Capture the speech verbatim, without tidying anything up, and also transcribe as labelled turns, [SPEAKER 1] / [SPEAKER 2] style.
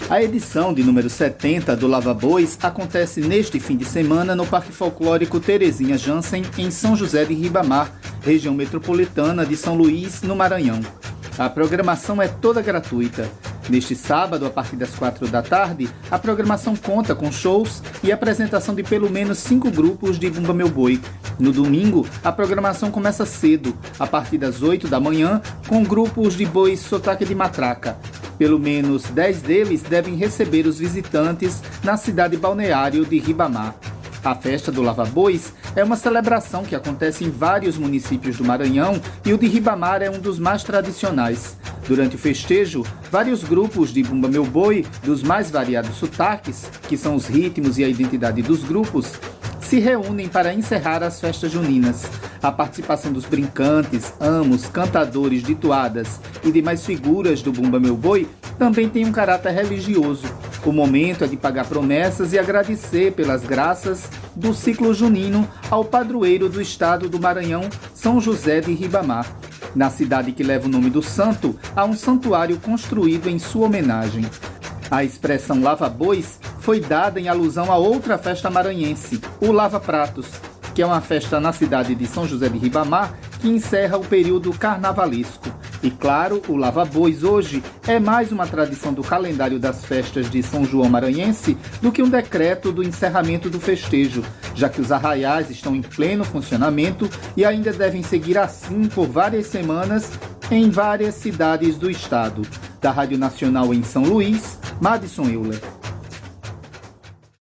[SPEAKER 1] A edição de número setenta do Lava Bois acontece neste fim de semana no Parque Folclórico Terezinha Jansen, em São José de Ribamar, região metropolitana de São Luís, no Maranhão. A programação é toda gratuita. Neste sábado, a partir das quatro da tarde, a programação conta com shows e apresentação de pelo menos cinco grupos de Bumba Meu Boi. No domingo, a programação começa cedo, a partir das oito da manhã, com grupos de bois sotaque de matraca. Pelo menos dez deles devem receber os visitantes na cidade balneário de Ribamar. A festa do Lava Bois é uma celebração que acontece em vários municípios do Maranhão e o de Ribamar é um dos mais tradicionais. Durante o festejo, vários grupos de Bumba Meu Boi, dos mais variados sotaques, que são os ritmos e a identidade dos grupos, se reúnem para encerrar as festas juninas. A participação dos brincantes, amos, cantadores de toadas e demais figuras do Bumba Meu Boi também tem um caráter religioso. O momento é de pagar promessas e agradecer pelas graças do ciclo junino ao padroeiro do estado do Maranhão, São José de Ribamar. Na cidade que leva o nome do santo, há um santuário construído em sua homenagem. A expressão Lava Bois foi dada em alusão a outra festa maranhense, o Lava Pratos, que é uma festa na cidade de São José de Ribamar que encerra o período carnavalesco. E claro, o Lava Bois hoje é mais uma tradição do calendário das festas de São João Maranhense do que um decreto do encerramento do festejo, já que os arraiais estão em pleno funcionamento e ainda devem seguir assim por várias semanas em várias cidades do estado. Da Rádio Nacional em São Luís, Madison Euler.